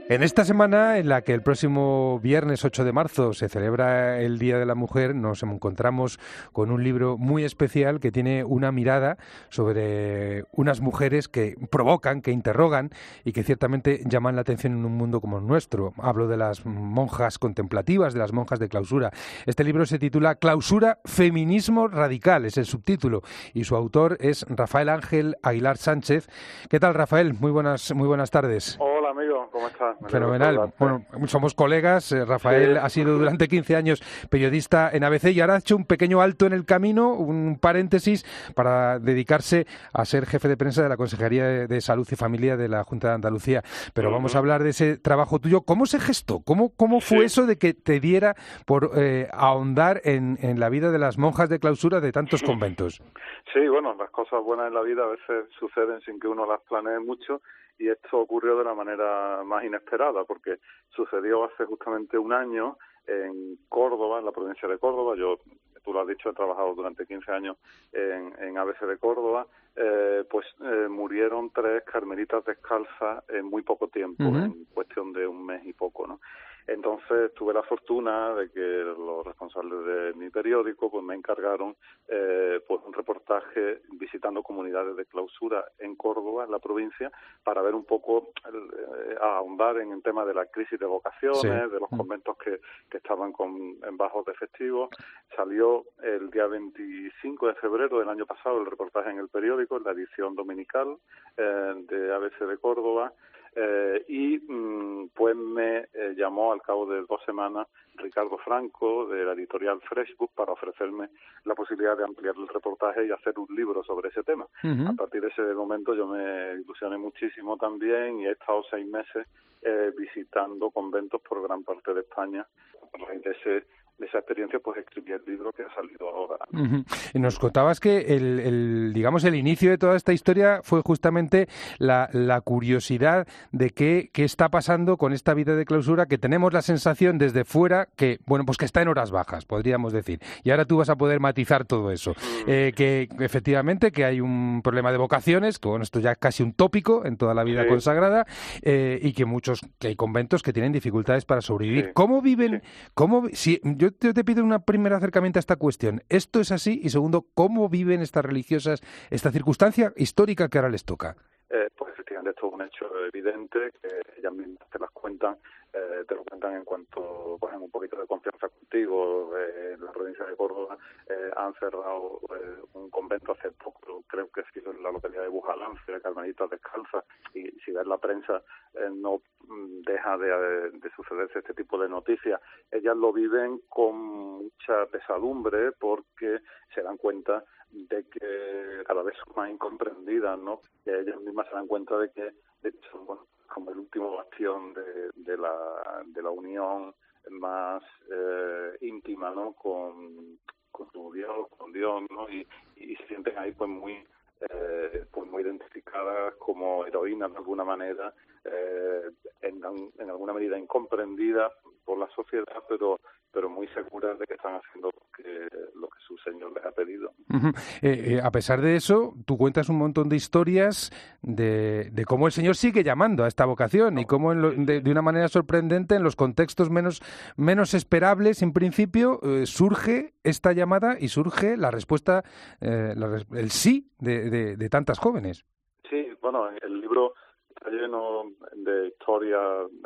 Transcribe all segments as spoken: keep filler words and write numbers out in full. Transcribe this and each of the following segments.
En esta semana, en la que el próximo viernes ocho de marzo se celebra el Día de la Mujer, nos encontramos con un libro muy especial que tiene una mirada sobre unas mujeres que provocan, que interrogan y que ciertamente llaman la atención en un mundo como el nuestro. Hablo de las monjas contemplativas, de las monjas de clausura. Este libro se titula Clausura, Feminismo Radical, es el subtítulo, y su autor es Rafael Ángel Aguilar Sánchez. ¿Qué tal, Rafael? Muy buenas, muy buenas tardes. Hola, amigo, ¿cómo estás? Me Fenomenal. Bueno, somos colegas. Rafael sí. ha sido durante quince años periodista en A B C y ahora ha hecho un pequeño alto en el camino, un paréntesis, para dedicarse a ser jefe de prensa de la Consejería de, de Salud y Familia de la Junta de Andalucía. Pero uh-huh. vamos a hablar de ese trabajo tuyo. ¿Cómo se gestó? ¿Cómo, cómo fue sí. eso de que te diera por eh, ahondar en, en la vida de las monjas de clausura de tantos conventos? Sí, bueno, las cosas buenas en la vida a veces suceden sin que uno las planee mucho. Y esto ocurrió de la manera más inesperada, porque sucedió hace justamente un año en Córdoba, en la provincia de Córdoba. Yo, tú lo has dicho, he trabajado durante quince años en, en A B C de Córdoba. Eh, pues eh, murieron tres carmelitas descalzas en muy poco tiempo, uh-huh. en cuestión de un mes y poco, ¿no? Entonces tuve la fortuna de que los responsables de mi periódico pues me encargaron eh, pues un reportaje visitando comunidades de clausura en Córdoba, en la provincia, para ver un poco, eh, ahondar en el tema de la crisis de vocaciones, sí. de los conventos que, que estaban con, en bajos de festivos. Salió el día veinticinco de febrero del año pasado el reportaje en el periódico, en la edición dominical eh, de A B C de Córdoba. Eh, y mm, pues me eh, llamó al cabo de dos semanas Ricardo Franco de la editorial Freshbook para ofrecerme la posibilidad de ampliar el reportaje y hacer un libro sobre ese tema. Uh-huh. A partir de ese momento yo me ilusioné muchísimo también y he estado seis meses eh, visitando conventos por gran parte de España. A raíz de ese de esa experiencia, pues escribí el libro que ha salido ahora. Uh-huh. Y nos contabas que el, el, digamos, el inicio de toda esta historia fue justamente la, la curiosidad de qué, qué está pasando con esta vida de clausura, que tenemos la sensación desde fuera que, bueno, pues que está en horas bajas, podríamos decir. Y ahora tú vas a poder matizar todo eso. Uh-huh. Eh, que efectivamente que hay un problema de vocaciones, que bueno, esto ya es casi un tópico en toda la vida sí. consagrada, eh, y que muchos, que hay conventos que tienen dificultades para sobrevivir. Sí. ¿Cómo viven? Sí. ¿Cómo, si, yo Yo te pido un primer acercamiento a esta cuestión. ¿Esto es así? Y segundo, ¿cómo viven estas religiosas esta circunstancia histórica que ahora les toca? Eh, pues efectivamente esto es un hecho evidente, que ellas mismas te las cuentan, eh, te lo cuentan en cuanto cogen un poquito de confianza contigo. Eh, en la provincia de Córdoba eh, han cerrado eh, un convento hace poco, creo que ha sido en la localidad de Bujalance, de Carmelitas Descalzas, y si ves la prensa eh, no deja de, de sucederse este tipo de noticias. Ellas lo viven con mucha pesadumbre porque se dan cuenta de que cada vez son más incomprendidas, ¿no? Que ellas mismas se dan cuenta de que, de que son bueno, como el último bastión de, de la de la unión más eh, íntima, ¿no? Con, con su Dios, con Dios, ¿no? Y, y se sienten ahí pues muy eh, pues muy identificadas como heroínas de alguna manera, eh, en, en alguna medida incomprendidas por la sociedad, pero pero muy seguras de que están haciendo lo que, lo que su Señor les ha pedido. Uh-huh. Eh, eh, a pesar de eso, tú cuentas un montón de historias de, de cómo el Señor sigue llamando a esta vocación no, y cómo en lo, de, de una manera sorprendente, en los contextos menos, menos esperables, en principio, eh, surge esta llamada y surge la respuesta, eh, la, el sí de, de, de tantas jóvenes. Sí, bueno, el libro está lleno de historias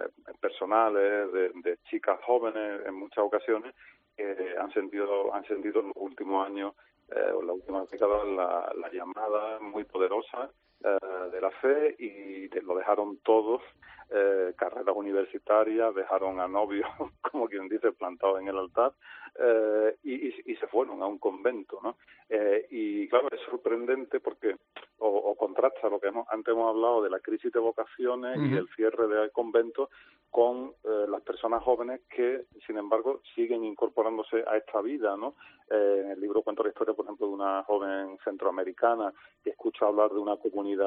personales, de, de chicas jóvenes en muchas ocasiones que han sentido, han sentido en los últimos años eh, o en las últimas décadas la, la llamada muy poderosa eh, de la fe y de, lo dejaron todos, eh, carreras universitarias, dejaron a novios, como quien dice, plantados en el altar eh, y, y, y se fueron a un convento, ¿no? Eh, y claro, es sorprendente porque o, o contrasta lo que hemos, antes hemos hablado de la crisis de vocaciones uh-huh. y el cierre de conventos con eh, las personas jóvenes que, sin embargo, siguen incorporándose a esta vida, ¿no? Eh, en el libro cuento la historia, por ejemplo, de una joven centroamericana que escucha hablar de una comunidad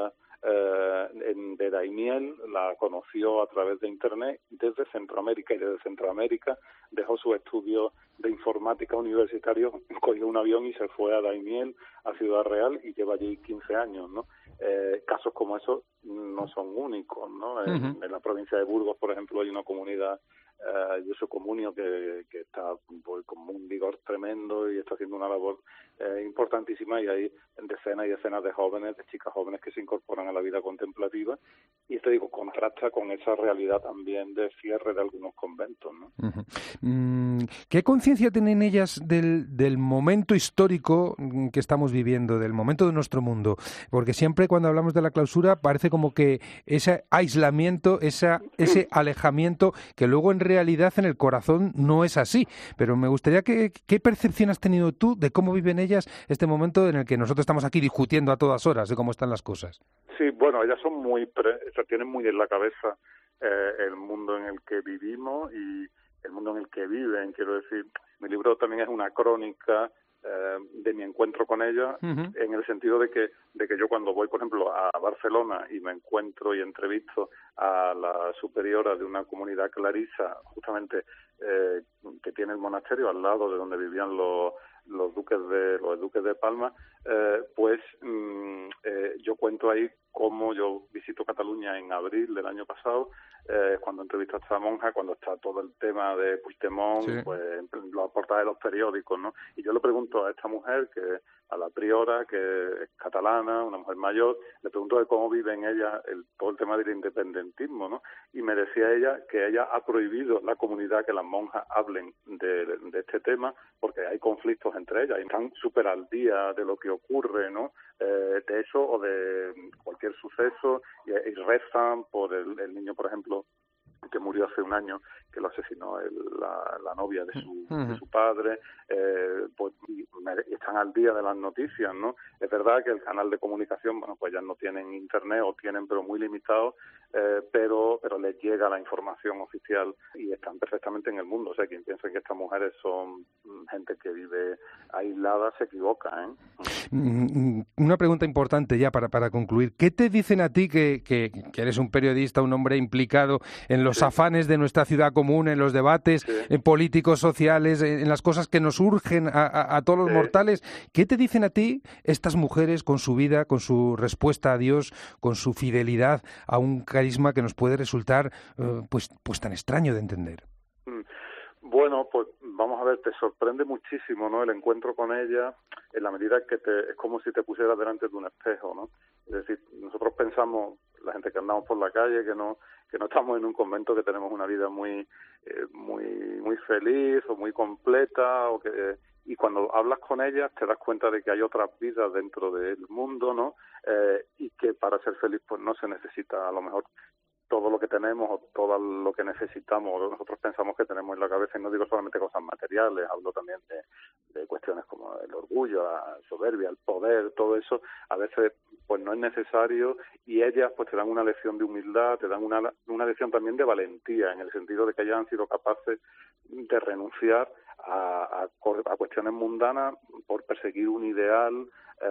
eh, en, de Daimiel, la conoció a través de Internet desde Centroamérica, y desde Centroamérica dejó sus estudios de informática universitarios, cogió un avión y se fue a Daimiel, a Ciudad Real, y lleva allí quince años, ¿no? Eh, casos como esos no son únicos, ¿no? En, uh-huh. en la provincia de Burgos, por ejemplo, hay una comunidad Uh, yo soy comunio que, que está pues, con un vigor tremendo y está haciendo una labor eh, importantísima, y hay decenas y decenas de jóvenes, de chicas jóvenes que se incorporan a la vida contemplativa, y esto digo, contrasta con esa realidad también de cierre de algunos conventos, ¿no? Uh-huh. Mm, ¿qué conciencia tienen ellas del, del momento histórico que estamos viviendo, del momento de nuestro mundo? Porque siempre cuando hablamos de la clausura parece como que ese aislamiento, esa, ese alejamiento, que luego en realidad en el corazón no es así, pero me gustaría que ¿qué percepción has tenido tú de cómo viven ellas este momento en el que nosotros estamos aquí discutiendo a todas horas de cómo están las cosas? Sí, bueno, ellas son muy, pre, o sea, tienen muy en la cabeza eh, el mundo en el que vivimos y el mundo en el que viven, quiero decir, mi libro también es una crónica eh, de mi encuentro con ella, uh-huh. en el sentido de que de que yo cuando voy, por ejemplo, a Barcelona y me encuentro y entrevisto a la superiora de una comunidad clarisa, justamente eh, que tiene el monasterio al lado de donde vivían los los duques de los duques de Palma, eh, pues mm, eh, yo cuento ahí cómo yo visito Cataluña en abril del año pasado, eh, cuando entrevisto a esta monja, cuando está todo el tema de Puigdemont, sí. pues en las portadas de los periódicos, ¿no? Y yo le pregunto a esta mujer, que a la priora, que es catalana, una mujer mayor, le pregunto de cómo vive en ella el, todo el tema del independentismo, ¿no? Y me decía ella que ella ha prohibido la comunidad que las monjas hablen de, de este tema, porque hay conflictos entre ellas, y están súper al día de lo que ocurre, ¿no? Eh, de eso o de cualquier suceso, y, y rezan por el, el niño, por ejemplo, que murió hace un año, que lo asesinó el, la, la novia de su, uh-huh. de su padre, eh, pues y, y están al día de las noticias, ¿no? Es verdad que el canal de comunicación, bueno, pues ya no tienen internet, o tienen, pero muy limitado, eh, pero pero les llega la información oficial y están perfectamente en el mundo. O sea, quien piensa que estas mujeres son gente que vive aislada se equivoca, ¿eh? Una pregunta importante ya para, para concluir. ¿Qué te dicen a ti, que, que, que eres un periodista, un hombre implicado en los sí. afanes de nuestra ciudad común, en los debates sí. en políticos, sociales, en, en las cosas que nos urgen a, a, a todos los sí. mortales? ¿Qué te dicen a ti estas mujeres con su vida, con su respuesta a Dios, con su fidelidad a un carisma que nos puede resultar eh, pues, pues tan extraño de entender? Bueno, pues vamos a ver, te sorprende muchísimo, ¿no? El encuentro con ella, en la medida que te, es como si te pusieras delante de un espejo, ¿no? Es decir, nosotros pensamos, la gente que andamos por la calle, que no que no estamos en un convento, que tenemos una vida muy eh, muy muy feliz o muy completa, o que y cuando hablas con ellas te das cuenta de que hay otras vidas dentro del mundo, ¿no? Eh, y que para ser feliz pues no se necesita a lo mejor todo lo que tenemos o todo lo que necesitamos. Nosotros pensamos que tenemos en la cabeza, y no digo solamente cosas materiales, hablo también de, de cuestiones como el orgullo, la soberbia, el poder, todo eso, a veces pues no es necesario, y ellas pues te dan una lección de humildad, te dan una, una lección también de valentía, en el sentido de que ellas han sido capaces de renunciar a, a, a cuestiones mundanas por perseguir un ideal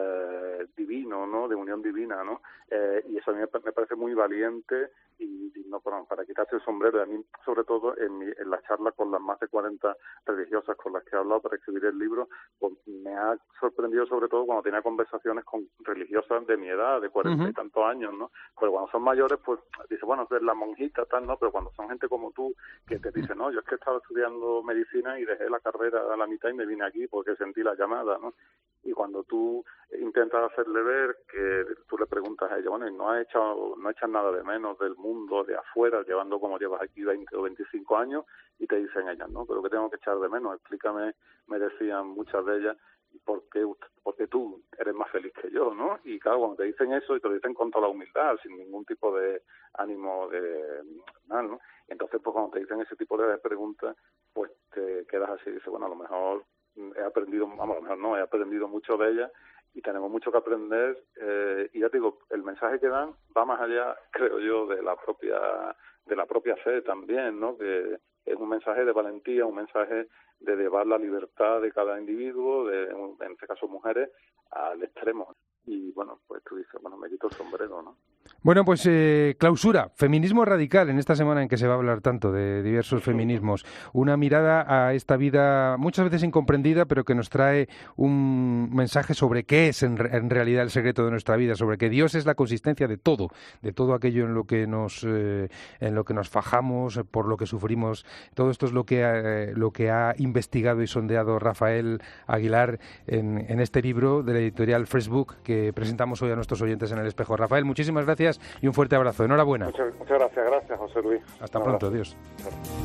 eh, divino, ¿no? De unión divina, ¿no? Eh, y eso a mí me parece muy valiente y digno para, para quitarse el sombrero. Y a mí, sobre todo, en, mi, en la charla con las más de cuarenta religiosas con las que he hablado para escribir el libro, pues me ha sorprendido sobre todo cuando tenía conversaciones con religiosas de mi edad, de cuarenta uh-huh. y tantos años, ¿no? Porque cuando son mayores, pues, dice, bueno, es la monjita, tal, ¿no? Pero cuando son gente como tú, que te dice, no, yo es que estaba estudiando medicina y dejé la carrera a la mitad y me vine aquí porque sentí la llamada, ¿no? Y cuando tú intentas hacerle ver, que tú le preguntas a ella, bueno, y no has hecho, no echas nada de menos del mundo de afuera, llevando como llevas aquí veinte o veinticinco años, y te dicen ellas, ¿no? Pero ¿qué tengo que echar de menos? Explícame, me decían muchas de ellas, ¿por qué, porque tú eres más feliz que yo, ¿no? Y claro, cuando te dicen eso, y te lo dicen con toda la humildad, sin ningún tipo de ánimo de mal, ¿no? Entonces, pues cuando te dicen ese tipo de preguntas, pues te quedas así y dices, bueno, a lo mejor he aprendido, vamos, a lo mejor no, he aprendido mucho de ella, y tenemos mucho que aprender, eh, y ya te digo, el mensaje que dan va más allá, creo yo, de la propia de la propia fe también, ¿no? Que es un mensaje de valentía, un mensaje de llevar la libertad de cada individuo, de, en este caso mujeres, al extremo. y bueno, pues tú dices, bueno, me quito el sombrero, ¿no? Bueno, pues eh, Clausura, feminismo radical, en esta semana en que se va a hablar tanto de diversos feminismos. Una mirada a esta vida muchas veces incomprendida, pero que nos trae un mensaje sobre qué es en, en realidad el secreto de nuestra vida, sobre que Dios es la consistencia de todo, de todo aquello en lo que nos, eh, en lo que nos fajamos, por lo que sufrimos. Todo esto es lo que, eh, lo que ha investigado y sondeado Rafael Aguilar en, en este libro de la editorial Facebook que presentamos hoy a nuestros oyentes en El Espejo. Rafael, muchísimas gracias y un fuerte abrazo. Enhorabuena. Muchas, muchas gracias, gracias José Luis. Hasta pronto, adiós.